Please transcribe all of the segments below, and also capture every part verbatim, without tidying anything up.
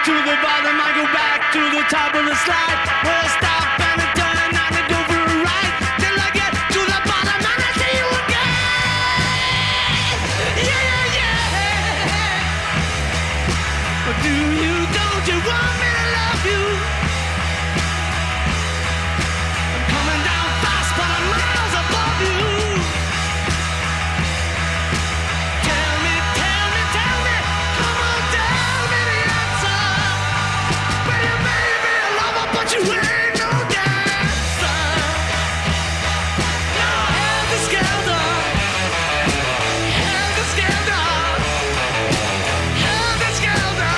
to the bottom, I go back to the top of the slide. Where I stop and I turn and I go for a ride. Till I get to the bottom and I see you again. Yeah, yeah, yeah. But do you, don't you want me to love you? I'm coming down fast, but I'm miles above you. Tell me, tell me, tell me, come on, tell me the answer. Well, you made me a lover, but you ain't no dancer. Now helter skelter, helter skelter, helter skelter.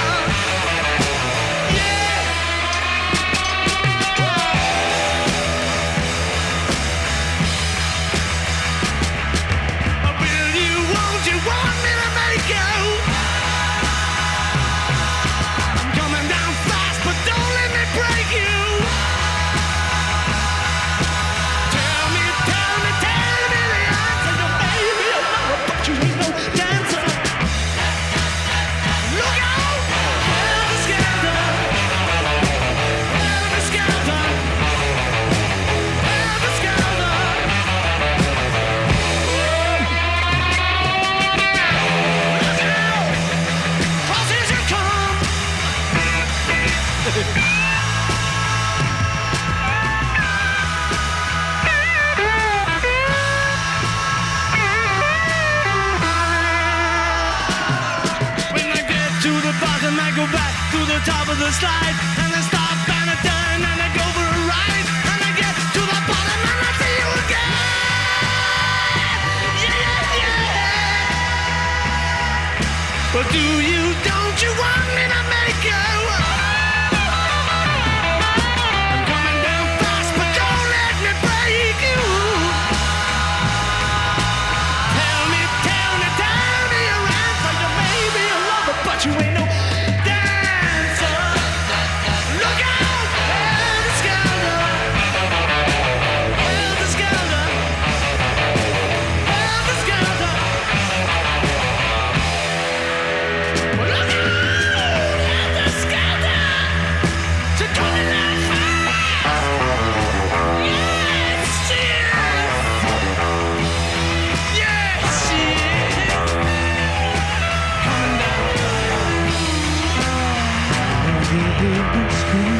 Yeah. Will you, won't you want me to make you? I'm coming down fast, but don't let me break you. Tell me, tell me, tell me the answer. You made me a lover, but you ain't no dancer. Look out! Helter skelter, helter skelter, helter skelter. Look out! Crosses you come. When I get to the bottom, I go back to the top of the slide. And I stop and I turn and I go for a ride. And I get to the bottom and I see you again. Yeah, yeah, yeah. But do you, don't you want me to make you? I'm coming down fast, but don't let me break you. Tell me, tell me, tell me your answer. You may be a lover, but you ain't no dancer. Look out! Helter skelter, helter skelter, helter skelter. Look out! Helter skelter. So coming down fast. Yes, yes. Yes, yes. Coming down.